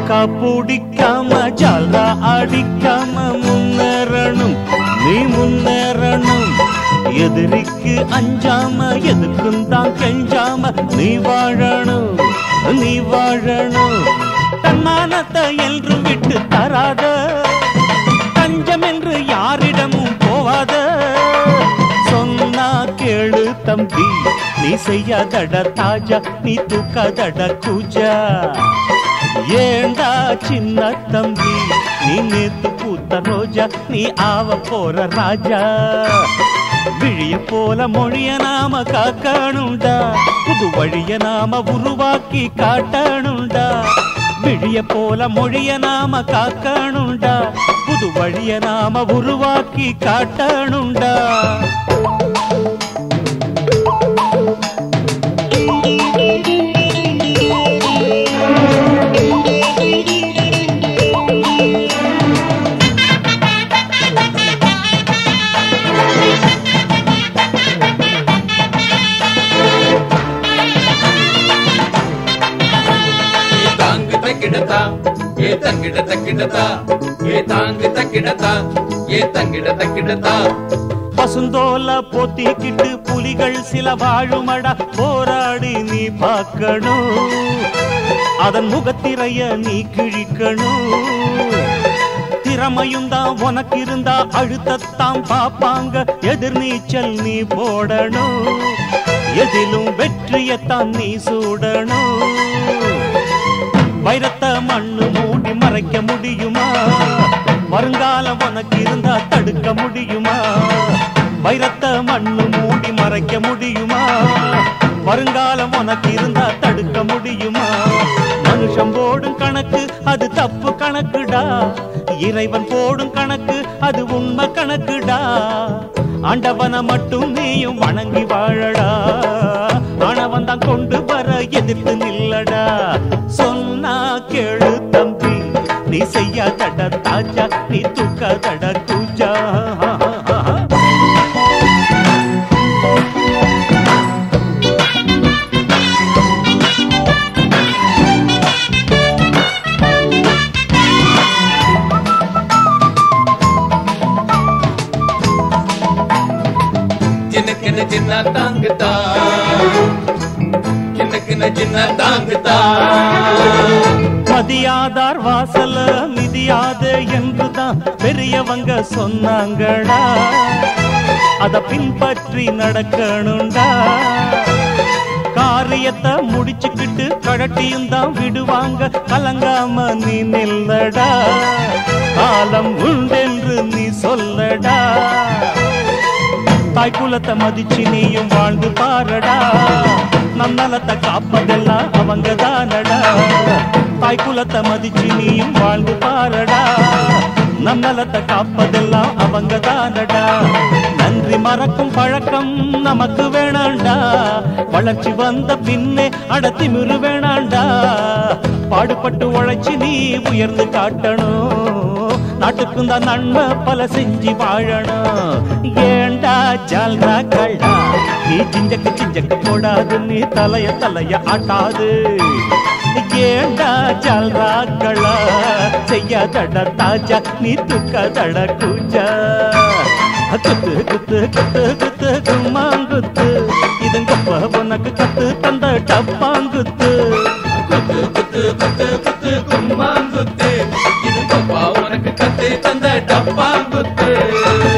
காப்புடிக்காம ஜால்ரா அடிக்காம முன்னேறணும், நீ முன்னேறணும். எதிரிக்கு அஞ்சாம எதுக்கும் தான் கெஞ்சாம நீ வாழணும், நீ வாழணும். தன்மானத்தை என்றும் விட்டு தராத, தஞ்சம் என்று யாரிடமும் போவாத. சொன்னா கேளு தம்பி, நீ செய்யாதட தாஜா, நீ தூக்காதட கூஜா. ஏண்டா சின்ன தம்பி, நீ நேத்து பூத்த ரோஜா, நீ ஆவ போற ராஜா. விழிய போல மொழிய நாம காக்கணுண்டா, புது வழிய நாம உருவாக்கி காட்டணுண்டா. விழிய போல மொழிய நாம காக்கணுண்டா, புது வழிய நாம உருவாக்கி காட்டணுண்டா. பசுந்தோல போத்திக்கிட்டு புலிகள் சில வாழுமடா, போராடி நீ பார்க்கணும். அதன் முகத்திரைய நீ கிழிக்கணும். திறமையும் தான் உனக்கு இருந்தா அழுத்தத்தான் பாப்பாங்க, எதிர்நீச்சல் நீ போடணும். எதிலும் வெற்றியத்தான் நீ சூடணும். வைரத்த மண்ணு மூடி மறைக்க முடியுமா? வருங்காலம் உனக்கு இருந்தா தடுக்க முடியுமா? வைரத்த மண்ணு மூடி மறைக்க முடியுமா? வருங்காலம் உனக்கு இருந்தா தடுக்க முடியுமா? மனுஷன் போடும் கணக்கு அது தப்பு கணக்குடா, இறைவன் போடும் கணக்கு அது உண்மை கணக்குடா. ஆண்டவனை மட்டும் நீயும் வணங்கி வாழடா, ஆனவன் தான் கொண்டு வர எதிர்த்து நில்லடா. சொன்னா கேளு தம்பி, நீ செய்யாதட தாஜா, நீ தூக்காதட கூஜா. சின்ன தாங்குதா, சின்ன தாங்குதா. மதியாதார் வாசல மிதியாத என்றுதான் பெரியவங்க சொன்னாங்கடா, அத பின்பற்றி நடக்கணும்டா. காரியத்தை முடிச்சுக்கிட்டு கழட்டியும் தான் விடுவாங்க, கலங்காம நீ நில்லடா. காலம் உண்டென்று நீ சொல்லடா. தாய் குலத்தை மதிச்சு நீயும் வாழ்ந்து பாரடா, நம் நலத்தை காப்பதெல்லாம் அவங்க தானடா. தாய் குலத்தை மதிச்சு நீயும் வாழ்ந்து பாரடா, நம் நலத்தை காப்பதெல்லாம் அவங்க தானடா. நன்றி மறக்கும் பழக்கம் நமக்கு வேணாண்டா, வளர்ச்சி வந்த பின்னே அடத்திமிரு வேணாண்டா. பாடுபட்டு உழைச்சி நீ உயர்ந்து காட்டணும், நாட்டுக்கும் தான் நன்மை பல செஞ்சு வாழணும். ஏண்டா ஜால்ரா கள்ளா, நீ சிஞ்சக்கு சிஞ்சக்கு போடாது, நீ தலைய தலைய ஆட்டாது. ஏண்டா ஜால்ரா கள்ளா, செய்யாதட தாஜா, நீ தூக்காதட கூஜா. குத்து குத்து குத்து குத்து கும்மாங்குத்து, இதுங்கப்ப உனக்கு கத்து தந்த டப்பாங்குத்து. குத்து குத்து குத்து குத்து கும்மாங்குத்து, இதுங்கப்பா உனக்கு கத்து தந்த டப்பாங்குத்து.